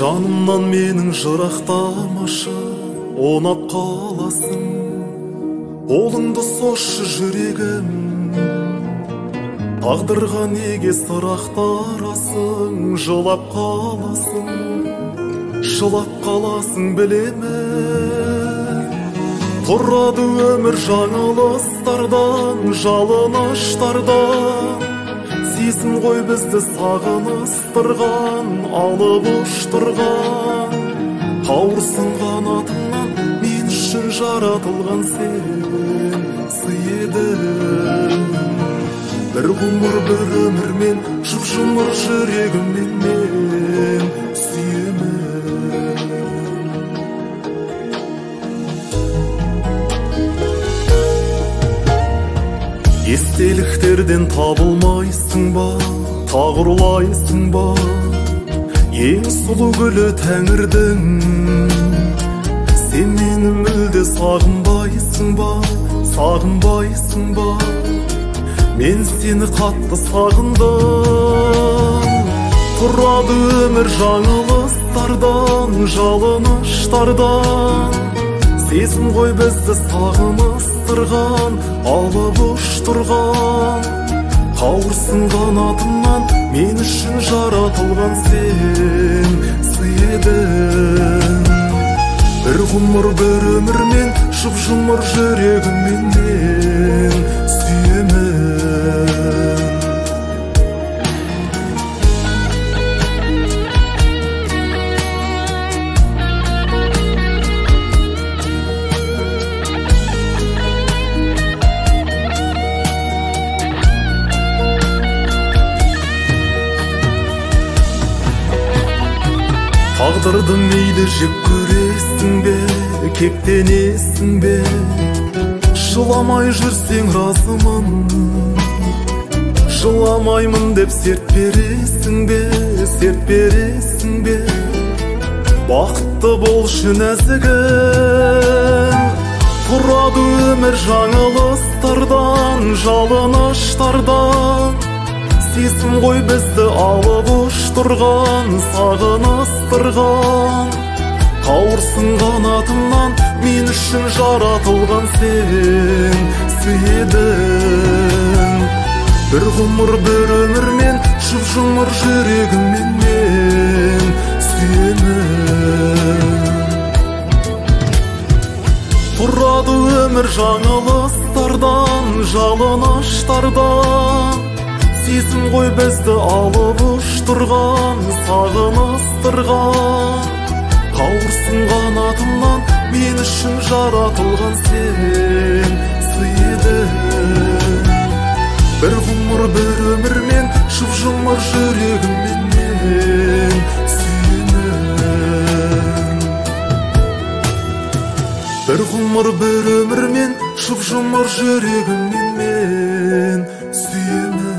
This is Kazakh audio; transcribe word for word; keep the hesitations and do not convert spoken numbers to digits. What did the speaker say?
Жанымнан менің жырақтамашы, онап қаласың. Қолыңды созшы жүрегім, тағдырға неге сырақтарасың? Жылап қаласың, жылап қаласың білемін. Тұрады өмір жаңалыстардан, жалыныштардан. Сезім ғой бізді сағыныстырған, алып ұштырған. Қауырсын қанатыңнан мен үшін жаратылған сен сый едің. Бір ғұмыр бір өмірмен жұп-жұмыр жүрегіммен мен сүйемін. Естеліктерден табылмайсың ба, тағырлайсың ба? Ең сұлу гүлі тәңірдің, сен мені мүлде сағынбайсың ба, сағынбайсың ба? Мен сені қатты сағындым. Тұрады өмір жаңылыстардан, жалыныштардан. Сезім ғой бізді сағыныстырған, алып ұштырған. Қауырсын қанатыңнан мен үшін жаратылған сен сый едің. Бір ғұмыр бір өмірмен жұп-жұмыр жүрегіммен мен сүйемін. Тағдырды мейлі жек көресің бе, кектенесің бе? Жыламай жүрсең разымын, жыламаймын деп серт бересің бе, серт бересің бе? Бақытты болшы нәзігім. Тұрады өмір жаңылыстардан, жалыныштардан. Сезім ғой бізді алып ұштырған, сағыныстырған. Қауырсын қанатыңнан мен үшін жаратылған сен сый едің. Бір ғұмыр бір өмірмен жұп-жұмыр жүрегіммен мен сүйемін. Тұрады өмір жаңылыстардан, жалыныштардан. Сезім ғой бізді алып ұштырған, сағыныстырған. Қауырсын қанатыңнан мен үшін жаратылған сен сый едің. Бір ғұмыр бір өмірмен жұп-жұмыр жүрегіммен мен сүйемін. Бір ғұмыр бір өмірмен жұп-жұмыр жүрегіммен мен сүйемін.